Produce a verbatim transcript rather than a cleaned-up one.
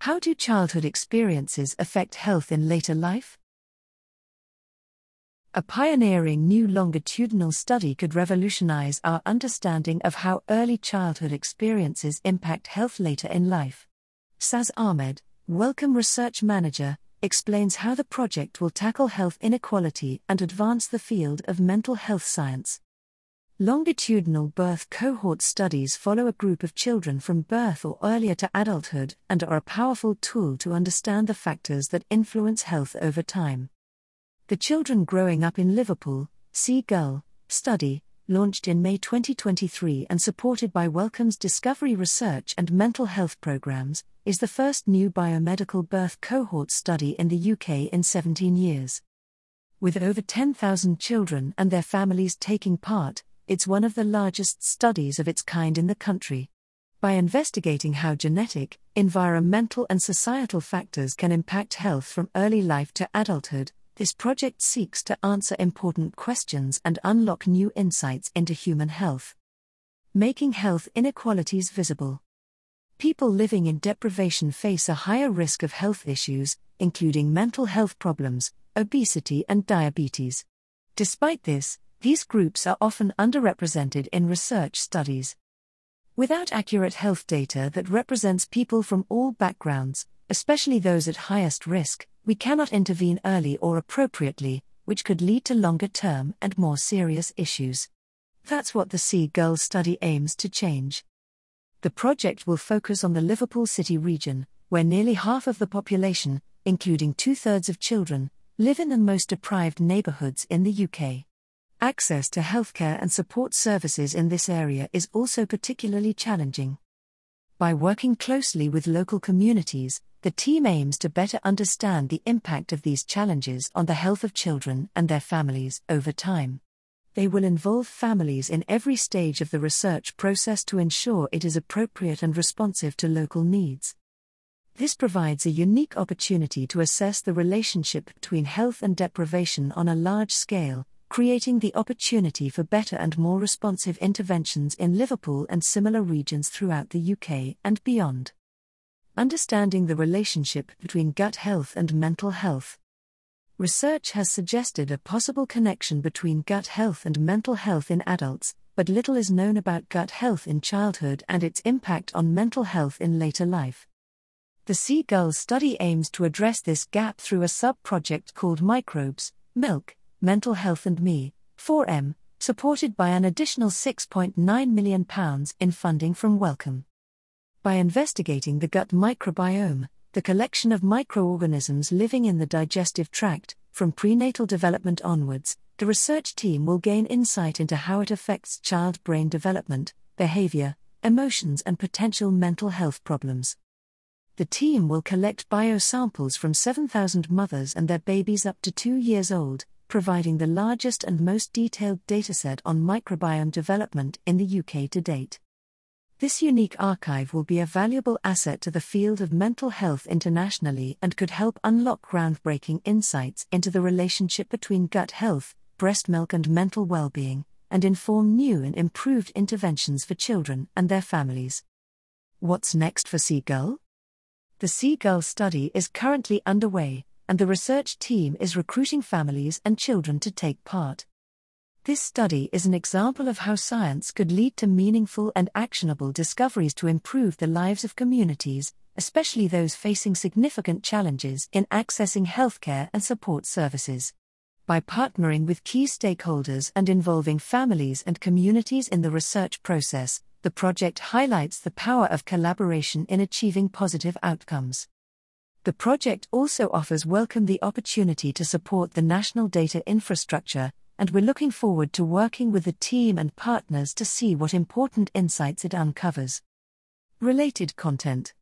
How do childhood experiences affect health in later life? A pioneering new longitudinal study could revolutionize our understanding of how early childhood experiences impact health later in life. Saz Ahmed, Wellcome Research Manager, explains how the project will tackle health inequality and advance the field of mental health science. Longitudinal birth cohort studies follow a group of children from birth or earlier to adulthood and are a powerful tool to understand the factors that influence health over time. The Children Growing Up in Liverpool, Seagull, study, launched in May twenty twenty-three and supported by Wellcome's Discovery Research and Mental Health programs, is the first new biomedical birth cohort study in the U K in seventeen years. With over ten thousand children and their families taking part, it's one of the largest studies of its kind in the country. By investigating how genetic, environmental and societal factors can impact health from early life to adulthood, this project seeks to answer important questions and unlock new insights into human health. Making health inequalities visible. People living in deprivation face a higher risk of health issues, including mental health problems, obesity and diabetes. Despite this, these groups are often underrepresented in research studies. Without accurate health data that represents people from all backgrounds, especially those at highest risk, we cannot intervene early or appropriately, which could lead to longer-term and more serious issues. That's what the Seagull study aims to change. The project will focus on the Liverpool City region, where nearly half of the population, including two-thirds of children, live in the most deprived neighbourhoods in the U K. Access to healthcare and support services in this area is also particularly challenging. By working closely with local communities, the team aims to better understand the impact of these challenges on the health of children and their families over time. They will involve families in every stage of the research process to ensure it is appropriate and responsive to local needs. This provides a unique opportunity to assess the relationship between health and deprivation on a large scale, creating the opportunity for better and more responsive interventions in Liverpool and similar regions throughout the U K and beyond. Understanding the relationship between gut health and mental health. Research has suggested a possible connection between gut health and mental health in adults, but little is known about gut health in childhood and its impact on mental health in later life. The Seagull study aims to address this gap through a sub-project called Microbes, Milk, Mental Health and Me, four M, supported by an additional six point nine million pounds in funding from Wellcome. By investigating the gut microbiome, the collection of microorganisms living in the digestive tract, from prenatal development onwards, the research team will gain insight into how it affects child brain development, behavior, emotions and potential mental health problems. The team will collect biosamples from seven thousand mothers and their babies up to two years old, providing the largest and most detailed dataset on microbiome development in the U K to date. This unique archive will be a valuable asset to the field of mental health internationally and could help unlock groundbreaking insights into the relationship between gut health, breast milk and mental well-being, and inform new and improved interventions for children and their families. What's next for Seagull? The Seagull study is currently underway, and the research team is recruiting families and children to take part. This study is an example of how science could lead to meaningful and actionable discoveries to improve the lives of communities, especially those facing significant challenges in accessing healthcare and support services. By partnering with key stakeholders and involving families and communities in the research process, the project highlights the power of collaboration in achieving positive outcomes. The project also offers Wellcome the opportunity to support the national data infrastructure, and we're looking forward to working with the team and partners to see what important insights it uncovers. Related content.